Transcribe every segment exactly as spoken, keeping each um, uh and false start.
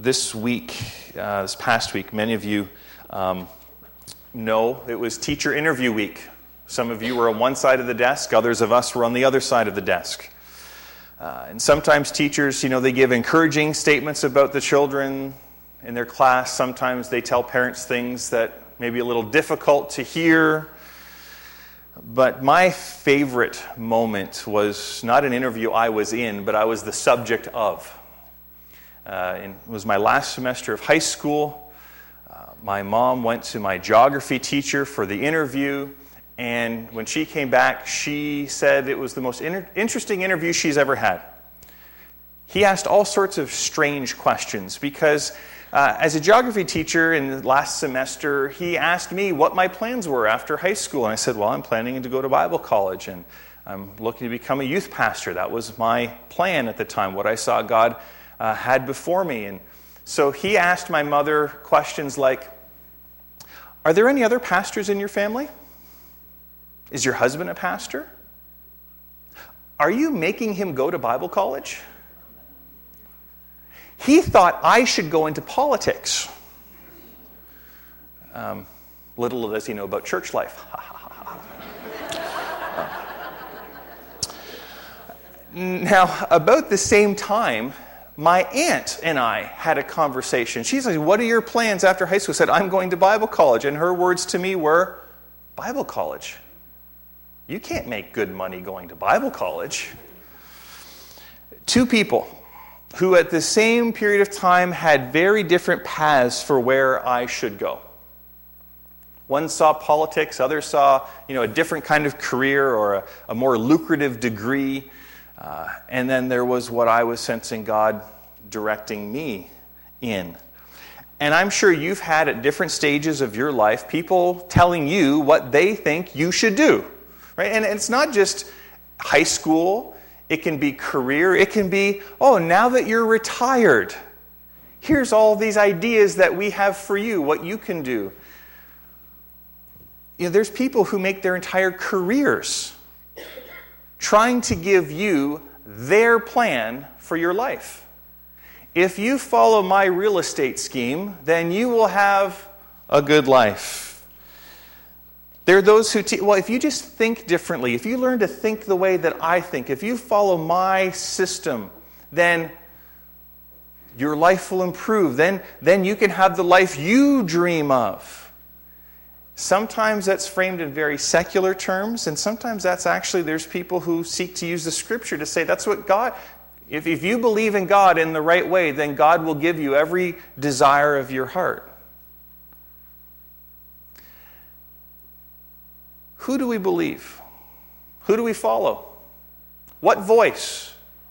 this week, uh, this past week, many of you um, know it was teacher interview week. Some of you were on one side of the desk, others of us were on the other side of the desk. Uh, and sometimes teachers, you know, they give encouraging statements about the children in their class. Sometimes they tell parents things that may be a little difficult to hear. But my favorite moment was not an interview I was in, but I was the subject of. Uh, and it was my last semester of high school. Uh, my mom went to my geography teacher for the interview, and when she came back, she said it was the most inter- interesting interview she's ever had. He asked all sorts of strange questions because uh, as a geography teacher in the last semester, he asked me what my plans were after high school. And I said, well, I'm planning to go to Bible college, and I'm looking to become a youth pastor. That was my plan at the time, what I saw God Uh, had before me. And so he asked my mother questions like, are there any other pastors in your family? Is your husband a pastor? Are you making him go to Bible college? He thought I should go into politics. Um, little does he know about church life. Now, about the same time, my aunt and I had a conversation. She's like, what are your plans after high school? I said, I'm going to Bible college. And her words to me were, Bible college? You can't make good money going to Bible college. Two people who at the same period of time had very different paths for where I should go. One saw politics, others saw, you know, a different kind of career or a, a more lucrative degree. Uh, and then there was what I was sensing God directing me in. And I'm sure you've had at different stages of your life people telling you what they think you should do. Right? And it's not just high school. It can be career. It can be, oh, now that you're retired, here's all these ideas that we have for you, what you can do. You know, there's people who make their entire careers trying to give you their plan for your life. If you follow my real estate scheme, then you will have a good life. There are those who, te- well, if you just think differently, if you learn to think the way that I think, if you follow my system, then your life will improve. Then, then you can have the life you dream of. Sometimes that's framed in very secular terms, and sometimes that's actually, there's people who seek to use the Scripture to say that's what God, if, if you believe in God in the right way, then God will give you every desire of your heart. Who do we believe? Who do we follow? What voice?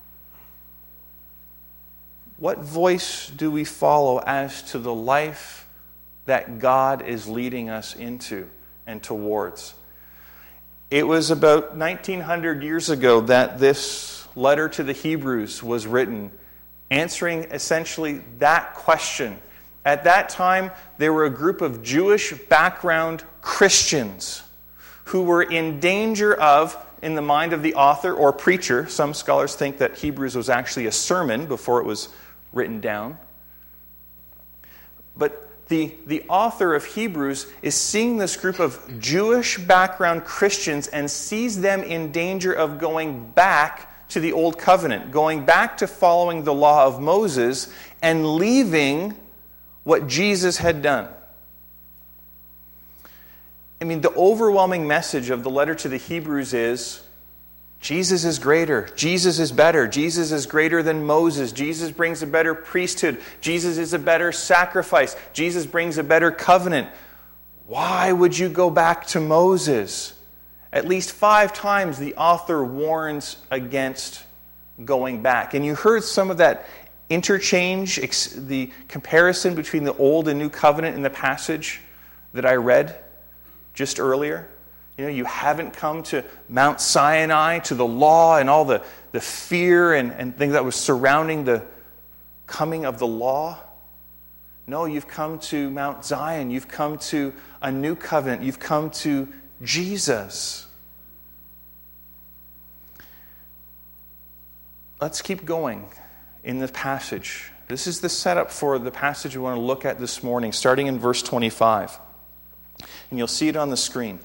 What voice do we follow as to the life that God is leading us into and towards? It was about nineteen hundred years ago that this letter to the Hebrews was written, answering essentially that question. At that time, there were a group of Jewish background Christians who were in danger of, in the mind of the author or preacher, some scholars think that Hebrews was actually a sermon before it was written down. But The, the author of Hebrews is seeing this group of Jewish background Christians and sees them in danger of going back to the Old Covenant, going back to following the law of Moses and leaving what Jesus had done. I mean, the overwhelming message of the letter to the Hebrews is, Jesus is greater. Jesus is better. Jesus is greater than Moses. Jesus brings a better priesthood. Jesus is a better sacrifice. Jesus brings a better covenant. Why would you go back to Moses? At least five times the author warns against going back. And you heard some of that interchange, the comparison between the Old and New Covenant in the passage that I read just earlier. You know, you haven't come to Mount Sinai, to the law and all the, the fear and, and things that was surrounding the coming of the law. No, you've come to Mount Zion. You've come to a new covenant. You've come to Jesus. Let's keep going in the passage. This is the setup for the passage we want to look at this morning, starting in verse twenty-five. And you'll see it on the screen.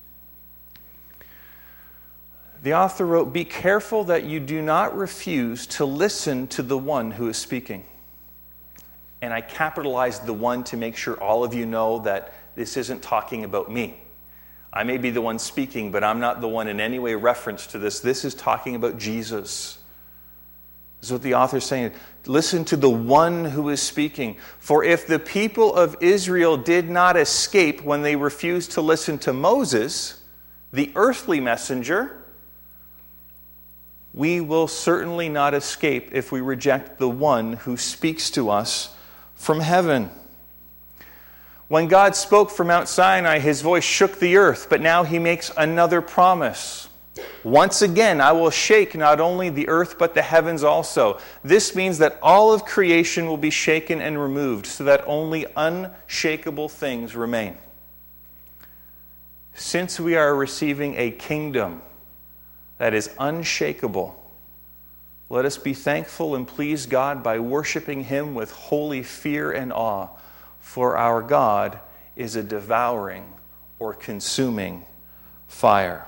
The author wrote, "Be careful that you do not refuse to listen to the one who is speaking." And I capitalized the one to make sure all of you know that this isn't talking about me. I may be the one speaking, but I'm not the one in any way referenced to this. This is talking about Jesus. This is what the author is saying. Listen to the one who is speaking. For if the people of Israel did not escape when they refused to listen to Moses, the earthly messenger, we will certainly not escape if we reject the one who speaks to us from heaven. When God spoke from Mount Sinai, his voice shook the earth, but now he makes another promise. Once again, I will shake not only the earth, but the heavens also. This means that all of creation will be shaken and removed, so that only unshakable things remain. Since we are receiving a kingdom that is unshakable, let us be thankful and please God by worshiping him with holy fear and awe, for our God is a devouring or consuming fire.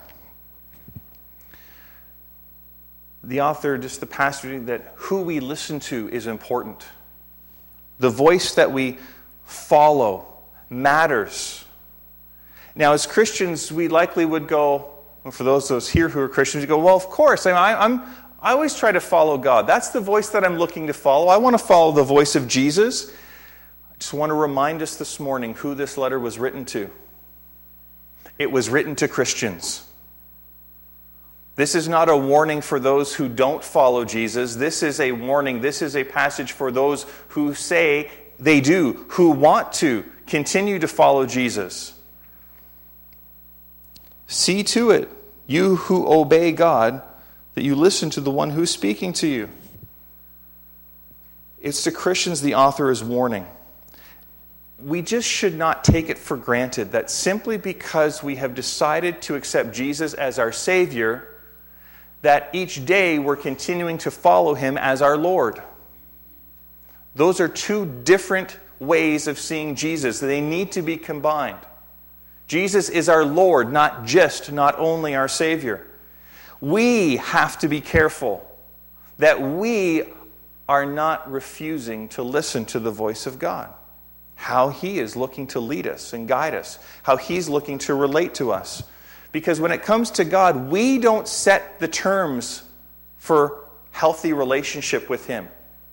The author, just the pastor, that who we listen to is important. The voice that we follow matters. Now, as Christians, we likely would go, well, for those of us here who are Christians, you go, well, of course, I, I'm, I always try to follow God. That's the voice that I'm looking to follow. I want to follow the voice of Jesus. I just want to remind us this morning who this letter was written to. It was written to Christians. This is not a warning for those who don't follow Jesus. This is a warning. This is a passage for those who say they do, who want to continue to follow Jesus. See to it, you who obey God, that you listen to the one who's speaking to you. It's to Christians the author is warning. We just should not take it for granted that simply because we have decided to accept Jesus as our Savior, that each day we're continuing to follow him as our Lord. Those are two different ways of seeing Jesus. They need to be combined. Jesus is our Lord, not just, not only our Savior. We have to be careful that we are not refusing to listen to the voice of God. How he is looking to lead us and guide us. How he's looking to relate to us. Because when it comes to God, we don't set the terms for healthy relationship with him.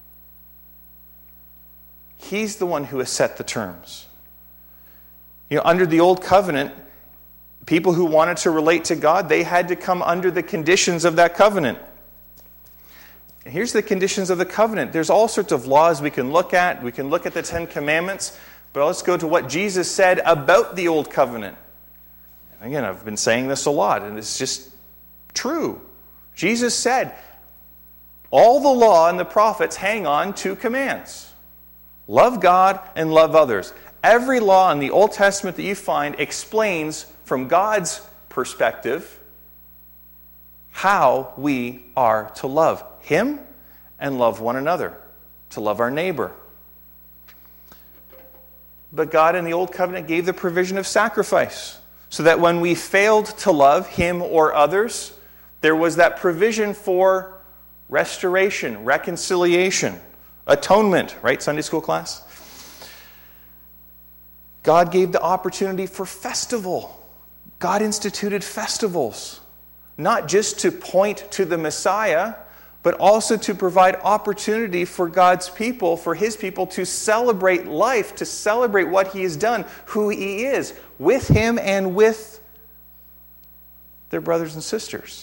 He's the one who has set the terms. You know, under the old covenant, people who wanted to relate to God, they had to come under the conditions of that covenant. And here's the conditions of the covenant. There's all sorts of laws we can look at. We can look at the Ten Commandments. But let's go to what Jesus said about the old covenant. Again, I've been saying this a lot, and it's just true. Jesus said, all the law and the prophets hang on two commands. Love God and love others. Every law in the Old Testament that you find explains from God's perspective how we are to love him and love one another, to love our neighbor. But God in the Old Covenant gave the provision of sacrifice, so that when we failed to love him or others, there was that provision for restoration, reconciliation, atonement, right, Sunday school class? God gave the opportunity for festival. God instituted festivals, not just to point to the Messiah, but also to provide opportunity for God's people, for his people to celebrate life, to celebrate what he has done, who he is, with him and with their brothers and sisters.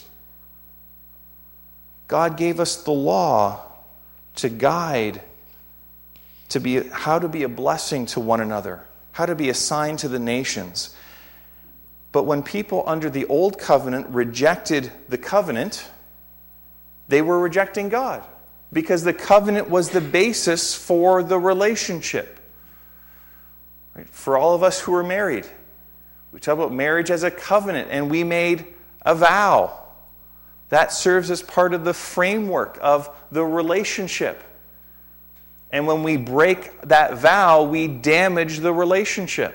God gave us the law to guide, to be how to be a blessing to one another, how to be a sign to the nations. But when people under the old covenant rejected the covenant, they were rejecting God, because the covenant was the basis for the relationship. Right? For all of us who are married, we talk about marriage as a covenant, and we made a vow. That serves as part of the framework of the relationship. And when we break that vow, we damage the relationship.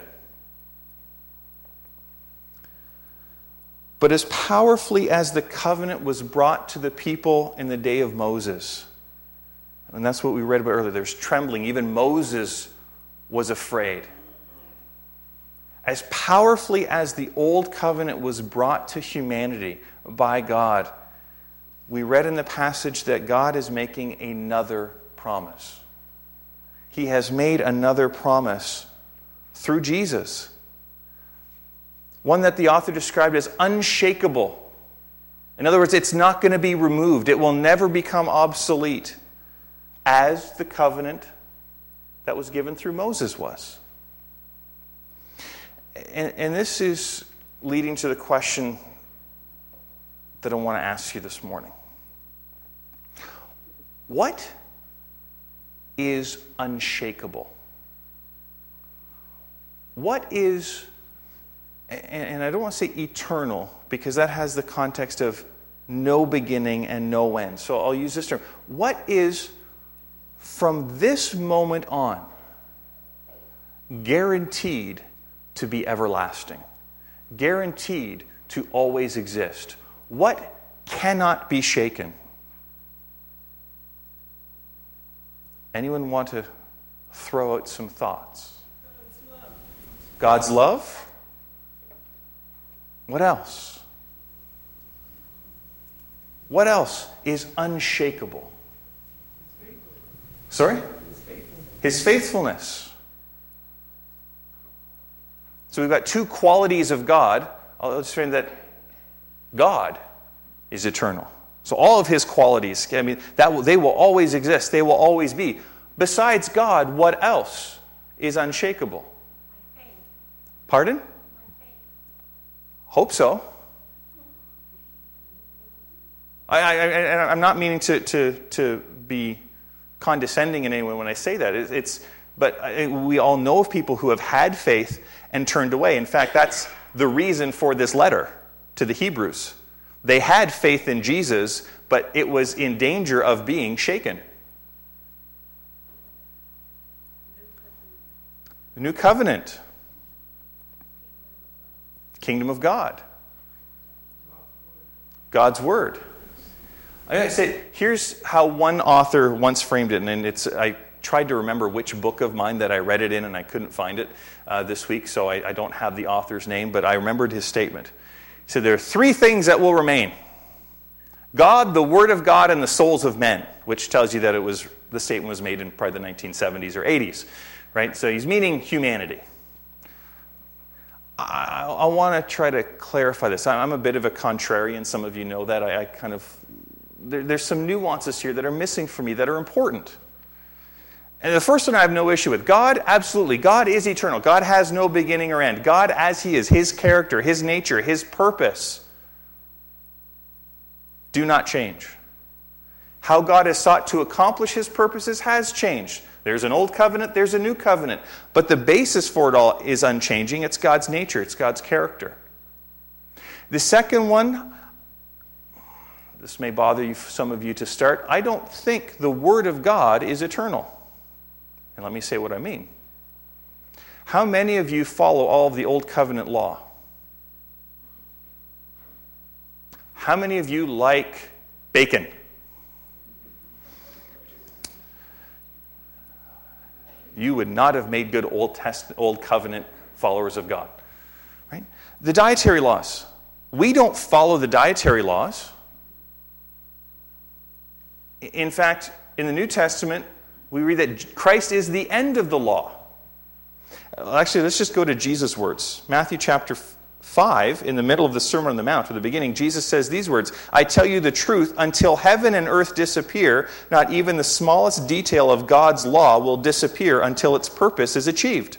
But as powerfully as the covenant was brought to the people in the day of Moses, and that's what we read about earlier, there's trembling. Even Moses was afraid. As powerfully as the old covenant was brought to humanity by God, we read in the passage that God is making another promise. He has made another promise through Jesus. One that the author described as unshakable. In other words, it's not going to be removed. It will never become obsolete, as the covenant that was given through Moses was. And, and this is leading to the question that I want to ask you this morning. What is unshakable? What is, and, and I don't want to say eternal, because that has the context of no beginning and no end. So I'll use this term. What is, from this moment on, guaranteed to be everlasting? Guaranteed to always exist? What cannot be shaken? Anyone want to throw out some thoughts? God's love. God's love? What else? What else is unshakable? Sorry? His faithfulness. So we've got two qualities of God. I'll just say that God is eternal. So all of his qualities, I mean, that will, they will always exist. They will always be. Besides God, what else is unshakable? My faith. Pardon? My faith. Hope so. I, I, I, I'm not meaning to, to, to be condescending in any way when I say that. It, it's, but I, we all know of people who have had faith and turned away. In fact, that's the reason for this letter to the Hebrews. They had faith in Jesus, but it was in danger of being shaken. The new covenant. Kingdom of God. God's Word. I say, here's how one author once framed it, and it's I tried to remember which book of mine that I read it in, and I couldn't find it uh, this week, so I, I don't have the author's name, but I remembered his statement. He said, there are three things that will remain. God, the Word of God, and the souls of men, which tells you that it was the statement was made in probably the nineteen seventies or eighties. Right? So he's meaning humanity. I, I want to try to clarify this. I'm a bit of a contrarian. Some of you know that. I, I kind of there, there's some nuances here that are missing for me that are important. And the first one I have no issue with. God, absolutely. God is eternal. God has no beginning or end. God as he is, his character, his nature, his purpose, do not change. How God has sought to accomplish his purposes has changed. There's an old covenant, there's a new covenant. But the basis for it all is unchanging. It's God's nature, it's God's character. The second one, this may bother you, some of you to start. I don't think the Word of God is eternal. And let me say what I mean. How many of you follow all of the Old Covenant law? How many of you like bacon? You would not have made good Old Test, Old Covenant followers of God. Right? The dietary laws. We don't follow the dietary laws. In fact, in the New Testament, we read that Christ is the end of the law. Actually, let's just go to Jesus' words. Matthew chapter five, in the middle of the Sermon on the Mount, at the beginning, Jesus says these words, I tell you the truth, until heaven and earth disappear, not even the smallest detail of God's law will disappear until its purpose is achieved.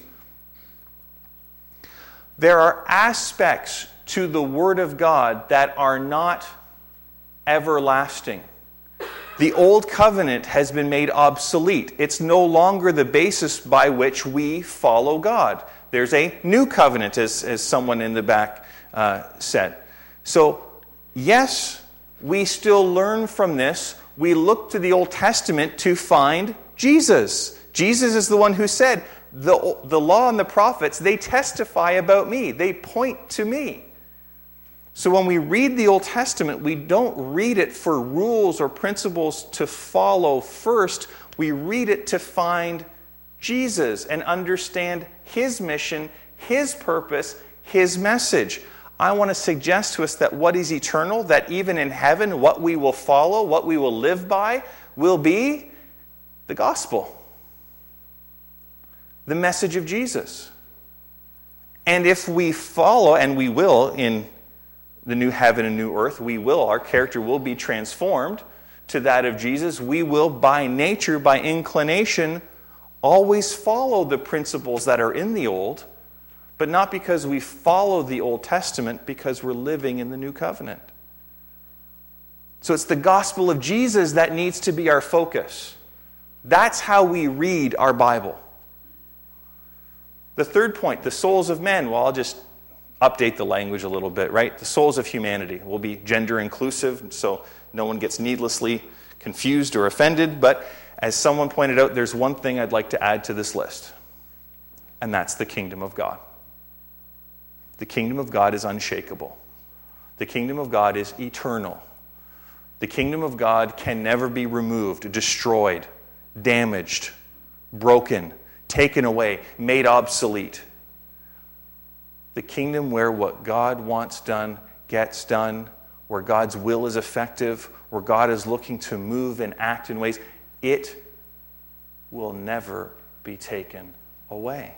There are aspects to the Word of God that are not everlasting. The Old Covenant has been made obsolete. It's no longer the basis by which we follow God. There's a new covenant, as, as someone in the back uh, said. So, yes, we still learn from this. We look to the Old Testament to find Jesus. Jesus is the one who said, the, the law and the prophets, they testify about me. They point to me. So when we read the Old Testament, we don't read it for rules or principles to follow first. We read it to find Jesus and understand His mission, His purpose, His message. I want to suggest to us that what is eternal, that even in heaven, what we will follow, what we will live by, will be the gospel. The message of Jesus. And if we follow, and we will in the new heaven and new earth, we will, our character will be transformed to that of Jesus. We will, by nature, by inclination, always follow the principles that are in the Old, but not because we follow the Old Testament, because we're living in the New Covenant. So it's the gospel of Jesus that needs to be our focus. That's how we read our Bible. The third point, the souls of men. Well, I'll just update the language a little bit, right? The souls of humanity. We'll be gender inclusive, so no one gets needlessly confused or offended. But as someone pointed out, there's one thing I'd like to add to this list, and that's the kingdom of God. The kingdom of God is unshakable. The kingdom of God is eternal. The kingdom of God can never be removed, destroyed, damaged, broken, taken away, made obsolete. The kingdom where what God wants done gets done, where God's will is effective, where God is looking to move and act in ways, it will never be taken away.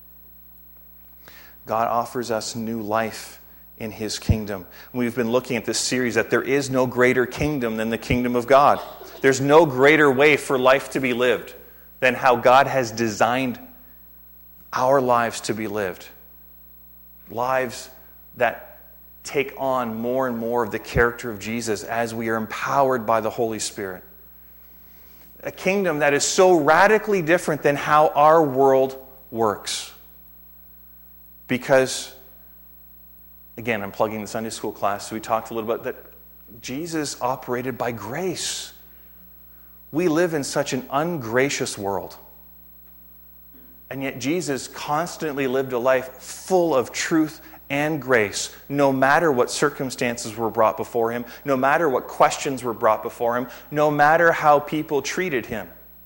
God offers us new life in His kingdom. We've been looking at this series that there is no greater kingdom than the kingdom of God. There's no greater way for life to be lived than how God has designed our lives to be lived. Lives that take on more and more of the character of Jesus as we are empowered by the Holy Spirit. A kingdom that is so radically different than how our world works. Because, again, I'm plugging the Sunday school class, so we talked a little bit that Jesus operated by grace. We live in such an ungracious world. And yet Jesus constantly lived a life full of truth and grace, no matter what circumstances were brought before Him, no matter what questions were brought before Him, no matter how people treated Him.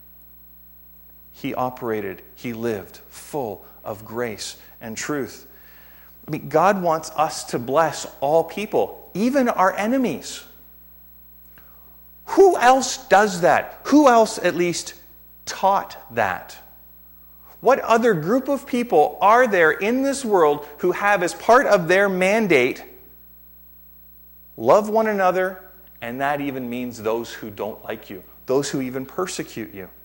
He operated, He lived full of grace and truth. I mean, God wants us to bless all people, even our enemies. Who else does that? Who else at least taught that? What other group of people are there in this world who have as part of their mandate, love one another, and that even means those who don't like you, those who even persecute you?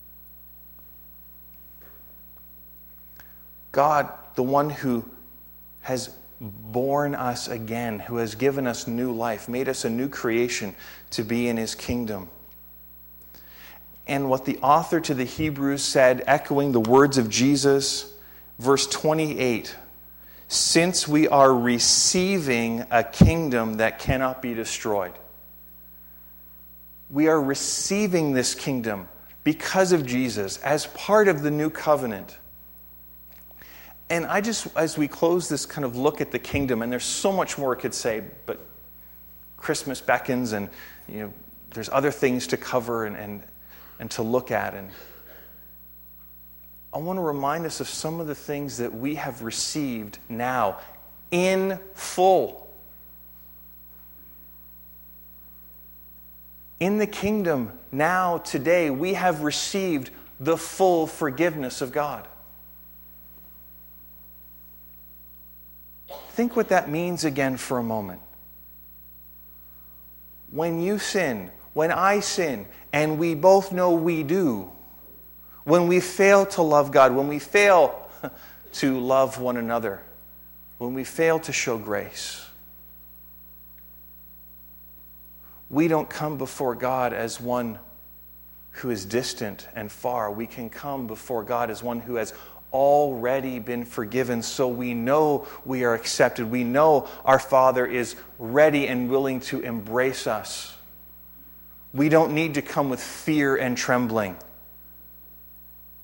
God, the one who has born us again, who has given us new life, made us a new creation to be in His kingdom. And what the author to the Hebrews said, echoing the words of Jesus, verse twenty-eight, since we are receiving a kingdom that cannot be destroyed. We are receiving this kingdom because of Jesus as part of the new covenant. And I just, as we close this kind of look at the kingdom, and there's so much more I could say, but Christmas beckons, and you know, there's other things to cover and, and, and to look at. And I want to remind us of some of the things that we have received now in full. In the kingdom now, today, we have received the full forgiveness of God. Think what that means again for a moment. When you sin, when I sin, and we both know we do, when we fail to love God, when we fail to love one another, when we fail to show grace, we don't come before God as one who is distant and far. We can come before God as one who has already been forgiven, so we know we are accepted. We know our Father is ready and willing to embrace us. We don't need to come with fear and trembling.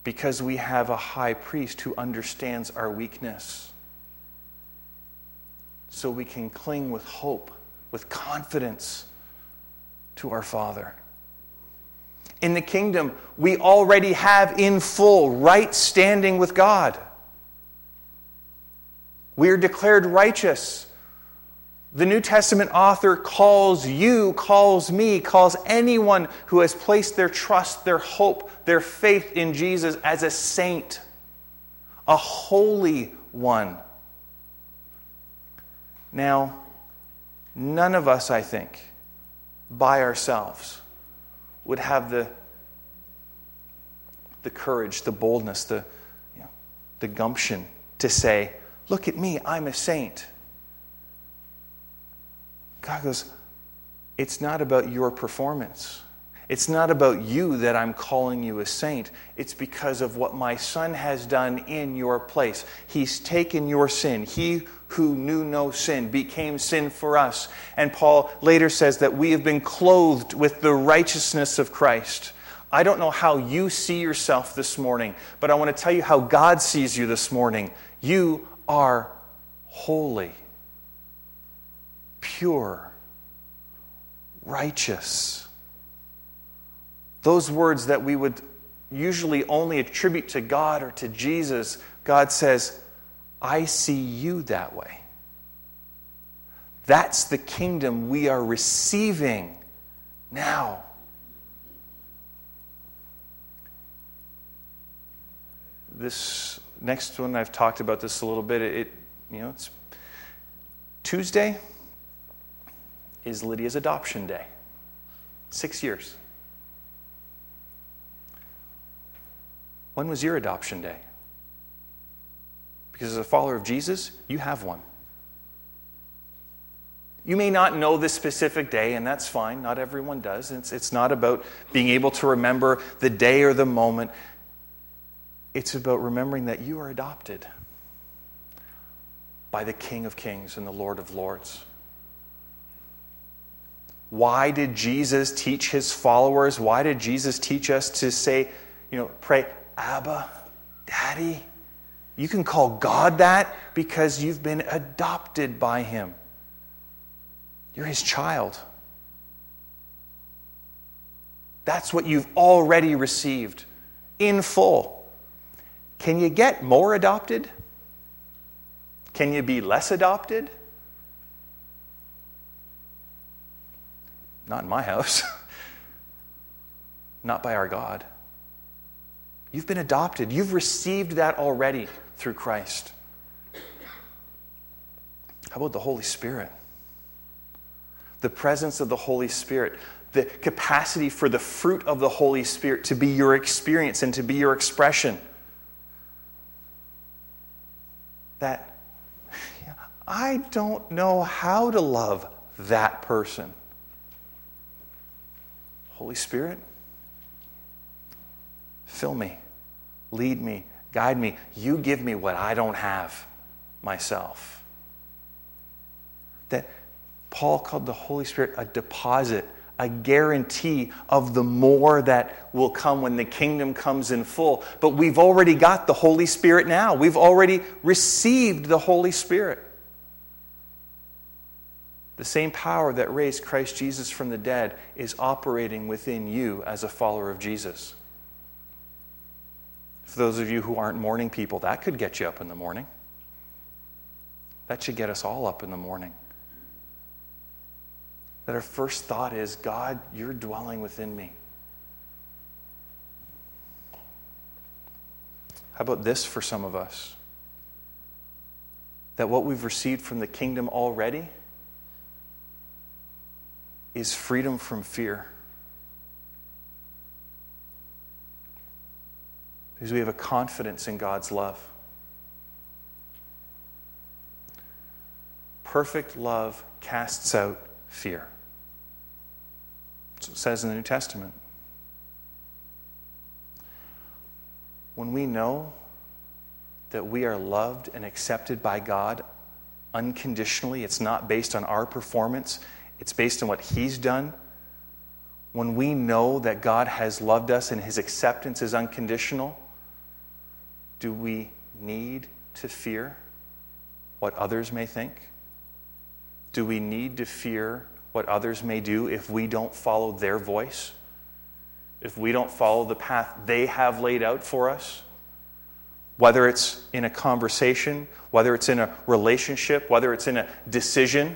because we have a high priest who understands our weakness. So we can cling with hope, with confidence to our Father. In the kingdom, we already have in full right standing with God. We are declared righteous. The New Testament author calls you, calls me, calls anyone who has placed their trust, their hope, their faith in Jesus as a saint, a holy one. Now, none of us, I think, by ourselves, would have the, the courage, the boldness, the, you know, the gumption to say, look at me, I'm a saint. God goes, it's not about your performance. It's not about you that I'm calling you a saint. It's because of what my Son has done in your place. He's taken your sin. He who knew no sin became sin for us. And Paul later says that we have been clothed with the righteousness of Christ. I don't know how you see yourself this morning, but I want to tell you how God sees you this morning. You are holy, pure, righteous. Those words that we would usually only attribute to God or to Jesus, God says, I see you that way. That's the kingdom we are receiving now. This next one, I've talked about this a little bit. It, you know, it's Tuesday is Lydia's adoption day. Six years. When was your adoption day? Because as a follower of Jesus, you have one. You may not know the specific day, and that's fine. Not everyone does. It's, it's not about being able to remember the day or the moment. It's about remembering that you are adopted by the King of Kings and the Lord of Lords. Why did Jesus teach his followers? Why did Jesus teach us to say, you know, pray, Abba, Daddy? You can call God that because you've been adopted by him. You're his child. That's what you've already received in full. Can you get more adopted? Can you be less adopted? Not in my house. Not by our God. You've been adopted. You've received that already through Christ. How about the Holy Spirit? The presence of the Holy Spirit, the capacity for the fruit of the Holy Spirit to be your experience and to be your expression. That I don't know how to love that person. Holy Spirit, fill me, lead me, guide me. You give me what I don't have myself. That Paul called the Holy Spirit a deposit, a guarantee of the more that will come when the kingdom comes in full. But we've already got the Holy Spirit now. We've already received the Holy Spirit. The same power that raised Christ Jesus from the dead is operating within you as a follower of Jesus. For those of you who aren't morning people, that could get you up in the morning. That should get us all up in the morning. That our first thought is, God, you're dwelling within me. How about this for some of us? That what we've received from the kingdom already is freedom from fear. Because we have a confidence in God's love. Perfect love casts out fear. That's what it says in the New Testament. When we know that we are loved and accepted by God unconditionally, it's not based on our performance, it's based on what he's done. When we know that God has loved us and his acceptance is unconditional, Do we need to fear what others may think? Do we need to fear what others may do if we don't follow their voice? If we don't follow the path they have laid out for us? Whether it's in a conversation, whether it's in a relationship, whether it's in a decision.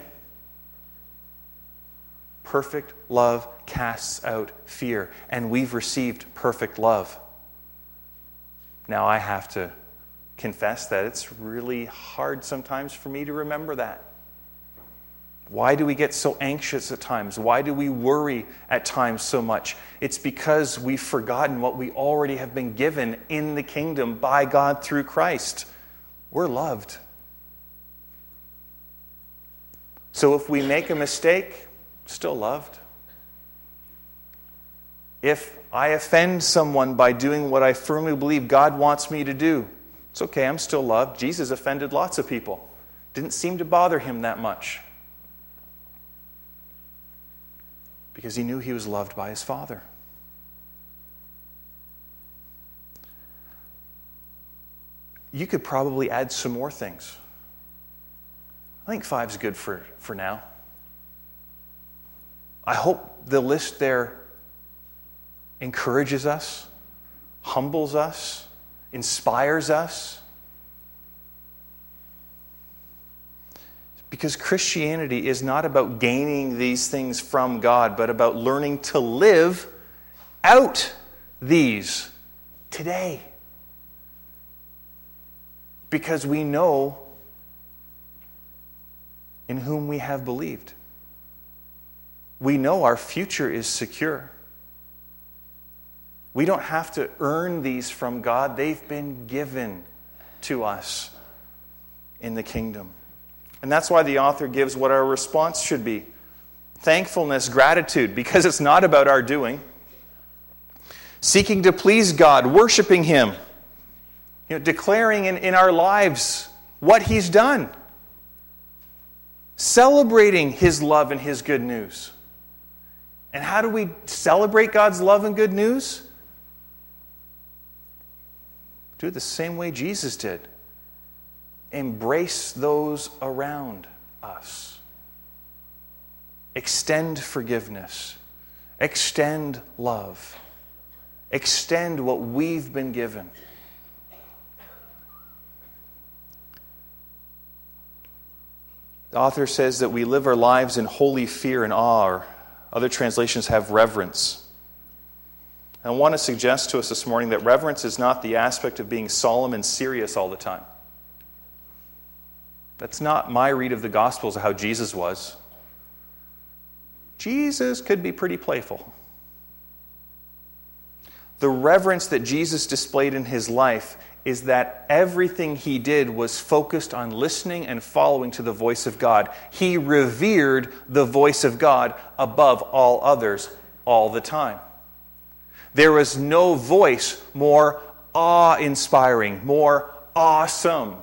Perfect love casts out fear, and we've received perfect love. Now I have to confess that it's really hard sometimes for me to remember that. Why do we get so anxious at times? Why do we worry at times so much? It's because we've forgotten what we already have been given in the kingdom by God through Christ. We're loved. So if we make a mistake, still loved. If I offend someone by doing what I firmly believe God wants me to do, it's okay, I'm still loved. Jesus offended lots of people. Didn't seem to bother him that much. Because he knew he was loved by his Father. You could probably add some more things. I think five's good for, for now. I hope the list there encourages us, humbles us, inspires us. Because Christianity is not about gaining these things from God, but about learning to live out these today. Because we know in whom we have believed. We know our future is secure. We don't have to earn these from God. They've been given to us in the kingdom. And that's why the author gives what our response should be. Thankfulness, gratitude, because it's not about our doing. Seeking to please God, worshiping Him. You know, declaring in, in our lives what He's done. Celebrating His love and His good news. And how do we celebrate God's love and good news? Do it the same way Jesus did. Embrace those around us. Extend forgiveness. Extend love. Extend what we've been given. The author says that we live our lives in holy fear and awe, or other translations have reverence. I want to suggest to us this morning that reverence is not the aspect of being solemn and serious all the time. That's not my read of the Gospels of how Jesus was. Jesus could be pretty playful. The reverence that Jesus displayed in His life is that everything He did was focused on listening and following to the voice of God. He revered the voice of God above all others all the time. There was no voice more awe-inspiring, more awesome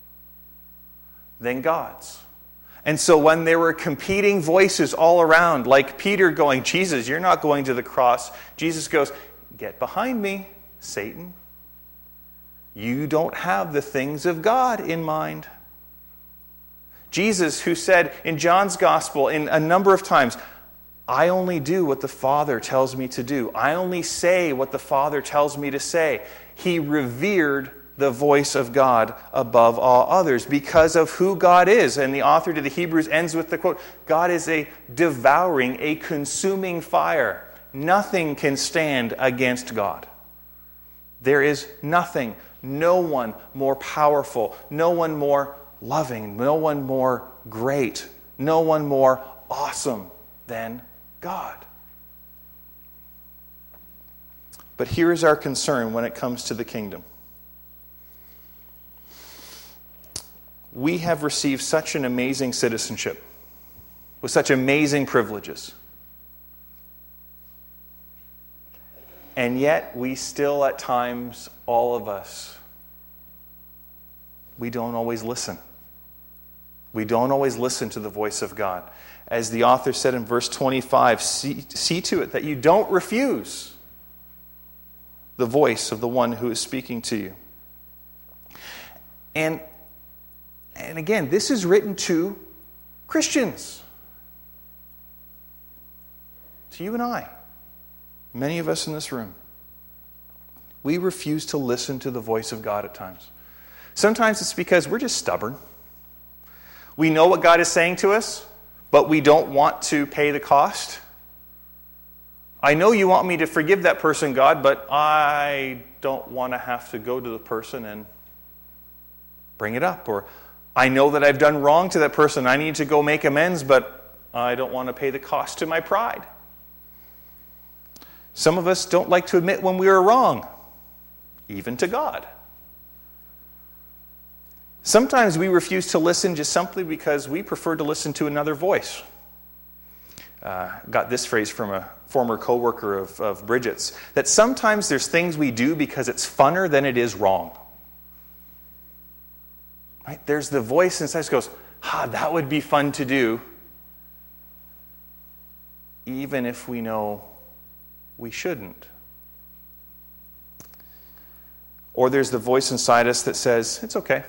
than God's. And so when there were competing voices all around, like Peter going, Jesus, you're not going to the cross. Jesus goes, get behind me, Satan. You don't have the things of God in mind. Jesus, who said in John's Gospel in a number of times, I only do what the Father tells me to do. I only say what the Father tells me to say. He revered the voice of God above all others because of who God is. And the author to the Hebrews ends with the quote, God is a devouring, a consuming fire. Nothing can stand against God. There is nothing, no one more powerful, no one more loving, no one more great, no one more awesome than God. But here is our concern when it comes to the kingdom. We have received such an amazing citizenship with such amazing privileges. And yet we still at times, all of us, we don't always listen. We don't always listen to the voice of God. As the author said in verse twenty-five, see, see to it that you don't refuse the voice of the one who is speaking to you. And, and again, this is written to Christians. To you and I. Many of us in this room. We refuse to listen to the voice of God at times. Sometimes it's because we're just stubborn. We know what God is saying to us, but we don't want to pay the cost. I know you want me to forgive that person, God, but I don't want to have to go to the person and bring it up. Or I know that I've done wrong to that person. I need to go make amends, but I don't want to pay the cost to my pride. Some of us don't like to admit when we are wrong, even to God. Sometimes we refuse to listen just simply because we prefer to listen to another voice. Uh, got this phrase from a former co-worker of, of Bridget's, that sometimes there's things we do because it's funner than it is wrong. Right? There's the voice inside that goes, ah, that would be fun to do, even if we know we shouldn't. Or there's the voice inside us that says, it's okay.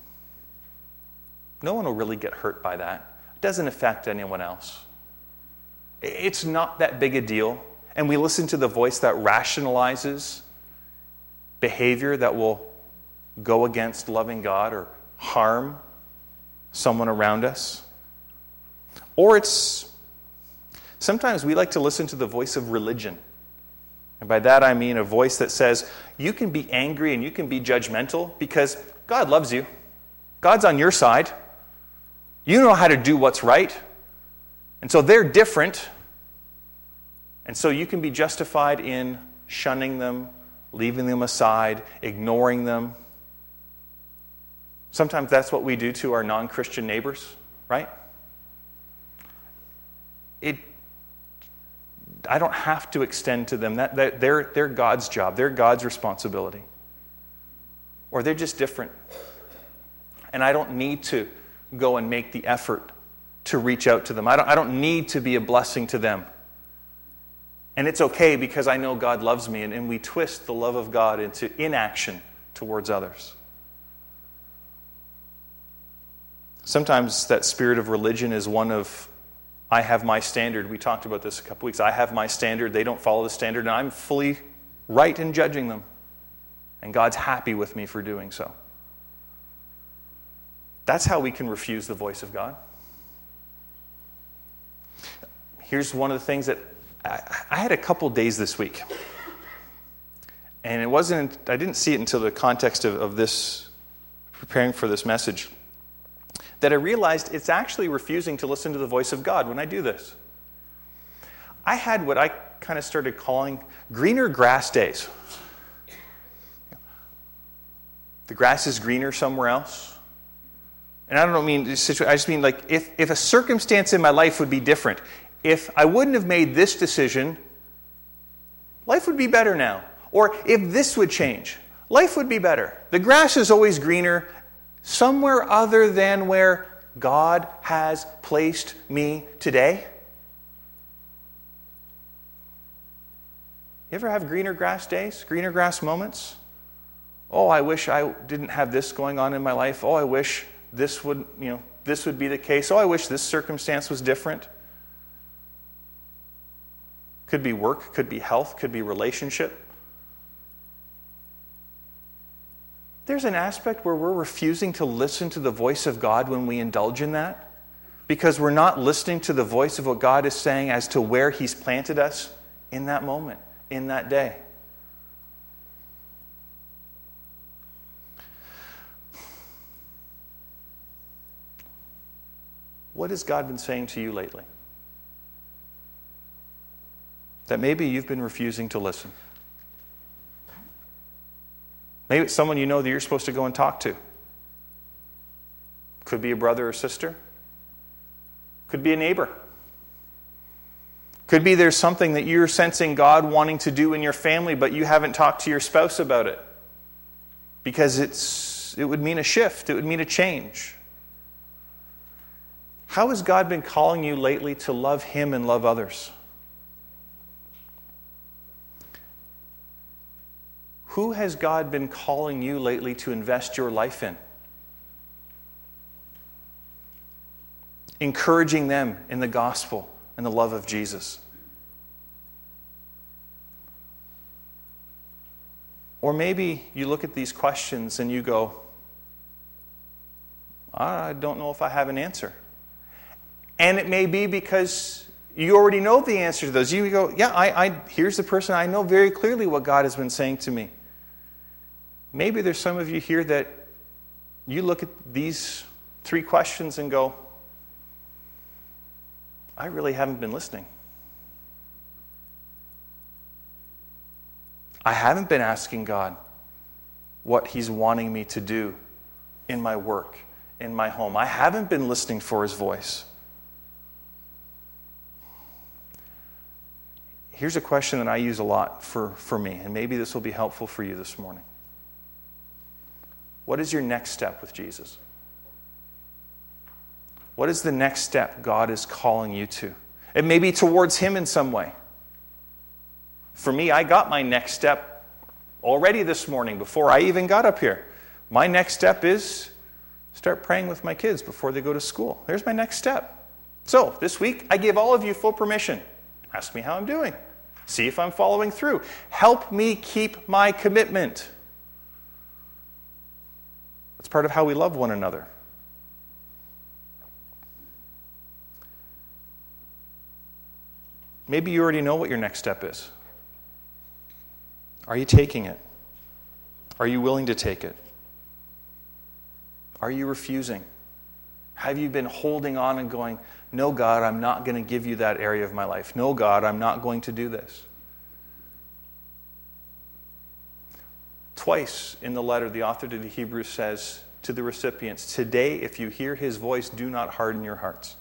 No one will really get hurt by that. It doesn't affect anyone else. It's not that big a deal. And we listen to the voice that rationalizes behavior that will go against loving God or harm someone around us. Or it's, sometimes we like to listen to the voice of religion. And by that I mean a voice that says, you can be angry and you can be judgmental because God loves you. God's on your side. You know how to do what's right. And so they're different. And so you can be justified in shunning them, leaving them aside, ignoring them. Sometimes that's what we do to our non-Christian neighbors, right? It, I don't have to extend to them. That, that they're, they're God's job. They're God's responsibility. Or they're just different. And I don't need to go and make the effort to reach out to them. I don't, I don't need to be a blessing to them. And it's okay because I know God loves me, and, and we twist the love of God into inaction towards others. Sometimes that spirit of religion is one of, I have my standard. We talked about this a couple weeks. I have my standard. They don't follow the standard, and I'm fully right in judging them. And God's happy with me for doing so. That's how we can refuse the voice of God. Here's one of the things that I, I had a couple days this week. And it wasn't, I didn't see it until the context of, of this, preparing for this message, that I realized it's actually refusing to listen to the voice of God when I do this. I had what I kind of started calling greener grass days. The grass is greener somewhere else. And I don't mean, I just mean like if, if a circumstance in my life would be different, if I wouldn't have made this decision, life would be better now. Or if this would change, life would be better. The grass is always greener somewhere other than where God has placed me today. You ever have greener grass days, greener grass moments? Oh, I wish I didn't have this going on in my life. Oh, I wish this would, you know, this would be the case. Oh, I wish this circumstance was different. Could be work, could be health, could be relationship. There's an aspect where we're refusing to listen to the voice of God when we indulge in that, because we're not listening to the voice of what God is saying as to where He's planted us in that moment, in that day. What has God been saying to you lately? That maybe you've been refusing to listen. Maybe it's someone you know that you're supposed to go and talk to. Could be a brother or sister. Could be a neighbor. Could be there's something that you're sensing God wanting to do in your family, but you haven't talked to your spouse about it. Because it's it would mean a shift. It would mean a change. How has God been calling you lately to love Him and love others? Who has God been calling you lately to invest your life in? encouraging them in the gospel and the love of Jesus. Or maybe you look at these questions and you go, I don't know if I have an answer. And it may be because you already know the answer to those. You go, yeah, I, I here's the person. I know very clearly what God has been saying to me. Maybe there's some of you here that you look at these three questions and go, I really haven't been listening. I haven't been asking God what He's wanting me to do in my work, in my home. I haven't been listening for His voice. Here's a question that I use a lot for, for me, and maybe this will be helpful for you this morning. What is your next step with Jesus? What is the next step God is calling you to? It may be towards Him in some way. For me, I got my next step already this morning before I even got up here. My next step is start praying with my kids before they go to school. There's my next step. So, this week, I give all of you full permission. Ask me how I'm doing. See if I'm following through. Help me keep my commitment. That's part of how we love one another. Maybe you already know what your next step is. Are you taking it? Are you willing to take it? Are you refusing? Have you been holding on and going, no, God, I'm not going to give you that area of my life. No, God, I'm not going to do this. Twice in the letter, the author to the Hebrews says to the recipients, today, if you hear His voice, do not harden your hearts.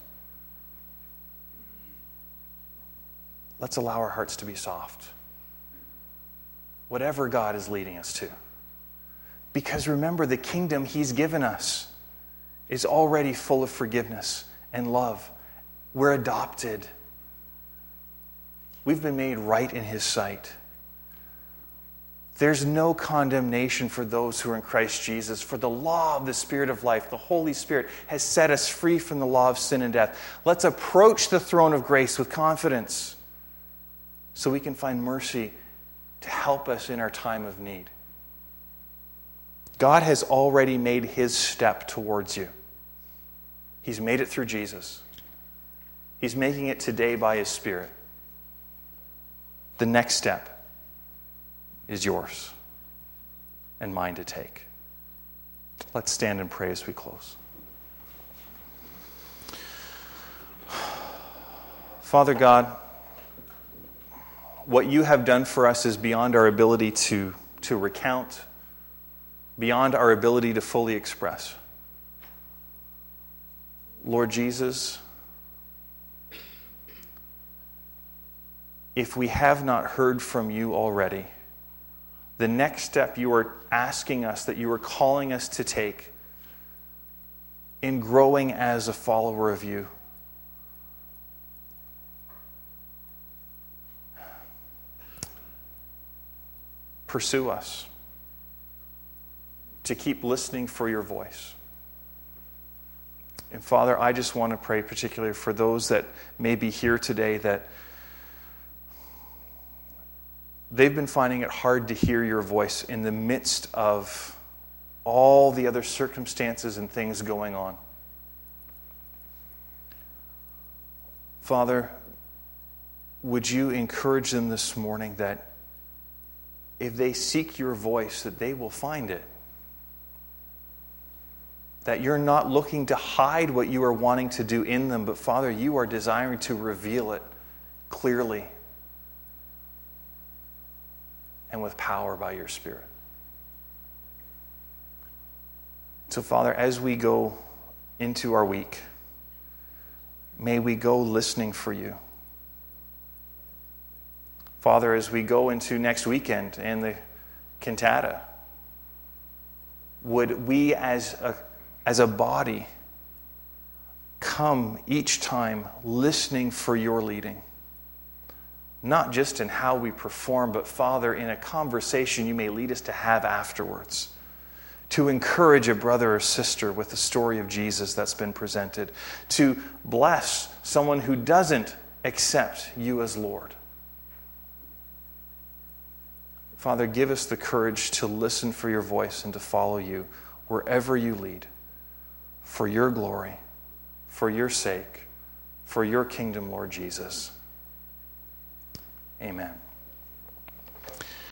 Let's allow our hearts to be soft. Whatever God is leading us to. Because remember, the kingdom He's given us is already full of forgiveness and love. We're adopted. We've been made right in His sight. There's no condemnation for those who are in Christ Jesus. For the law of the Spirit of life, the Holy Spirit, has set us free from the law of sin and death. Let's approach the throne of grace with confidence so we can find mercy to help us in our time of need. God has already made His step towards you. He's made it through Jesus. He's making it today by His Spirit. The next step is yours and mine to take. Let's stand and pray as we close. Father God, what you have done for us is beyond our ability to, to recount, beyond our ability to fully express. Lord Jesus, if we have not heard from you already, the next step you are asking us, that you are calling us to take in growing as a follower of you, pursue us to keep listening for your voice. And Father, I just want to pray particularly for those that may be here today that they've been finding it hard to hear your voice in the midst of all the other circumstances and things going on. Father, would you encourage them this morning that if they seek your voice, that they will find it. That you're not looking to hide what you are wanting to do in them, but Father, you are desiring to reveal it clearly and with power by your Spirit. So Father, as we go into our week, may we go listening for you. Father, as we go into next weekend and the cantata, would we as a, as a body come each time listening for your leading? Not just in how we perform, but Father, in a conversation you may lead us to have afterwards. to encourage a brother or sister with the story of Jesus that's been presented, to bless someone who doesn't accept you as Lord. Father, give us the courage to listen for your voice and to follow you wherever you lead, for your glory, for your sake, for your kingdom, Lord Jesus. Amen.